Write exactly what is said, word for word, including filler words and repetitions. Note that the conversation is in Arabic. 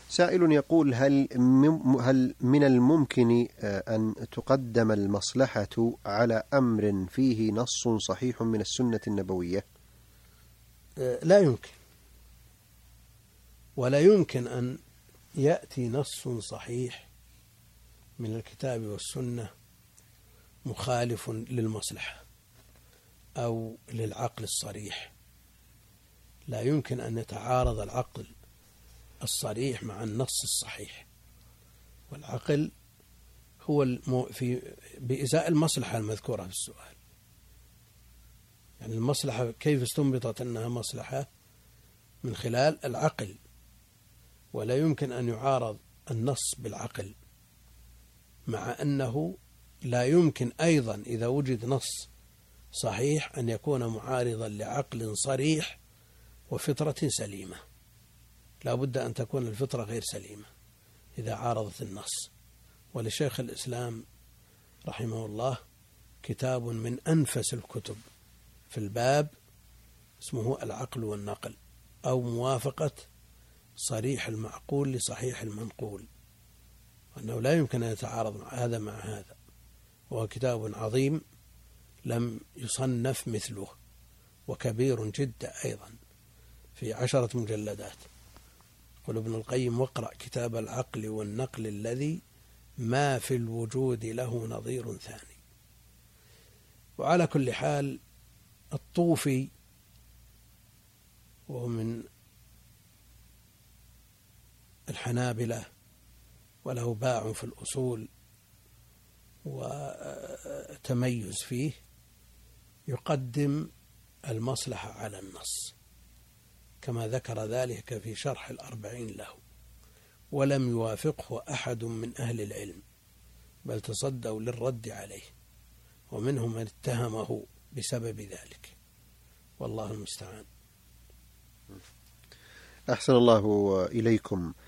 سائل يقول: هل هل من الممكن أن تقدم المصلحة على أمر فيه نص صحيح من السنة النبوية؟ لا يمكن، ولا يمكن أن يأتي نص صحيح من الكتاب والسنة مخالف للمصلحة أو للعقل الصريح. لا يمكن أن يتعارض العقل الصريح مع النص الصحيح، والعقل هو المو في بإزاء المصلحة المذكورة في السؤال. يعني المصلحة كيف استنبطت أنها مصلحة؟ من خلال العقل، ولا يمكن أن يعارض النص بالعقل، مع أنه لا يمكن أيضا إذا وجد نص صحيح أن يكون معارضا لعقل صريح وفطرة سليمة. لا بد أن تكون الفطرة غير سليمة إذا عارضت النص. ولشيخ الإسلام رحمه الله كتاب من أنفس الكتب في الباب اسمه العقل والنقل، أو موافقة صريح المعقول لصحيح المنقول، وأنه لا يمكن أن يتعارض مع هذا مع هذا. وهو كتاب عظيم لم يصنف مثله، وكبير جدا أيضا في عشرة مجلدات. يقول ابن القيم: واقرأ كتاب العقل والنقل الذي ما في الوجود له نظير ثاني. وعلى كل حال، الطوفي وهو من الحنابلة وله باع في الأصول وتميز فيه، يقدم المصلحة على النص كما ذكر ذلك في شرح الأربعين له، ولم يوافقه أحد من أهل العلم، بل تصدوا للرد عليه، ومنهم من اتهمه بسبب ذلك، والله المستعان. أحسن الله إليكم.